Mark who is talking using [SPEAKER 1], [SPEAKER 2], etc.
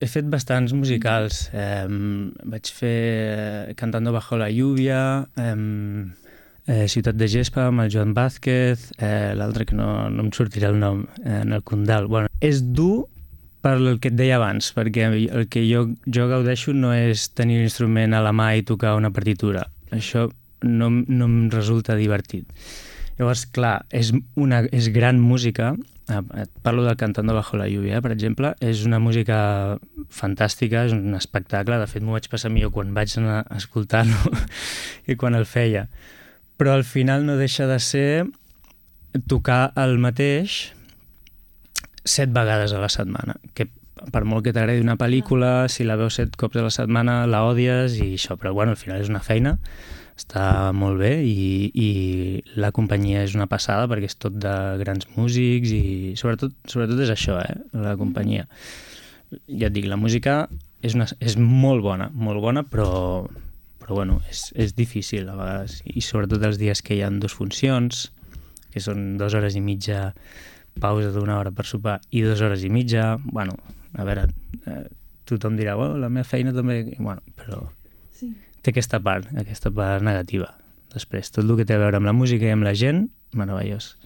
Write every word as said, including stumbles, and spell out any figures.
[SPEAKER 1] He fet bastants musicals. Eh, vaig fer Cantando bajo la lluvia, eh, eh, Ciutat de Gespa amb el Joan Vázquez, eh, l'altre que no, no em sortirà el nom, eh, en el Condal. Bueno, és dur per el que et deia abans, perquè el que jo, jo gaudeixo no és tenir l'instrument a la mà i tocar una partitura. Això no, no em resulta divertit. Llavors, clar, és, una, és gran música. Et parlo del Cantando bajo la lluvia, eh, per exemple. És una música fantàstica, és un espectacle. De fet, m'ho vaig passar millor quan vaig anar a escoltar-lo i quan el feia. Però al final no deixa de ser tocar el mateix set vegades a la setmana, que per molt que t'agradi una pel·lícula, si la veus set cops a la setmana la odies i això, però bueno, al final és una feina, està molt bé i, i la companyia és una passada perquè és tot de grans músics i sobretot, sobretot és això, eh, la companyia. Ja et dic, la música és, una, és molt bona, molt bona, però, però bueno, és, és difícil a vegades i sobretot els dies que hi ha dues funcions, que són dues hores i mitja pausa d'una hora per sopar i dues hores i mitja, bueno, a veure, eh, tothom dirà, oh, la meva feina també... Bueno, però sí. Té aquesta part, aquesta part negativa. Després, tot el que té a veure amb la música i amb la gent, meravellós.